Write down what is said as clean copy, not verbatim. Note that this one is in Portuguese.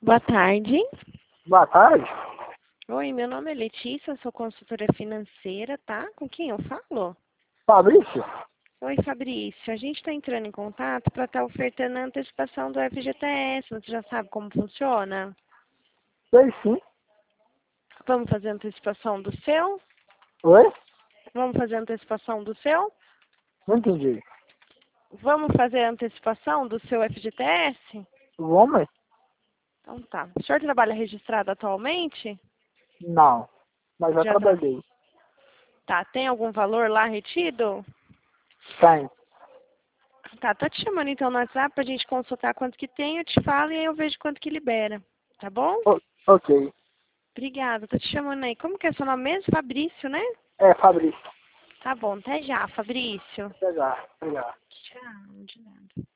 Boa tarde. Boa tarde. Oi, meu nome é Letícia, sou consultora financeira, tá? Com quem eu falo? Fabrício? Oi, Fabrício. A gente está entrando em contato para estar ofertando a antecipação do FGTS. Você já sabe como funciona? Sei sim. Vamos fazer a antecipação do seu? Oi? Vamos fazer a antecipação do seu? Não entendi. Vamos fazer a antecipação do seu FGTS? O homem? Então tá. O senhor trabalha registrado atualmente? Não. Mas já Já tá. trabalhei. Tá. Tem algum valor lá retido? Tem. Tá, tô te chamando então no WhatsApp pra gente consultar quanto que tem, eu te falo e aí eu vejo quanto que libera. Tá bom? Ok. Obrigada, tô te chamando aí. Como que é seu nome mesmo? Fabrício, né? É, Fabrício. Tá bom, até já, Fabrício. Até já. Obrigado. Tchau, de nada.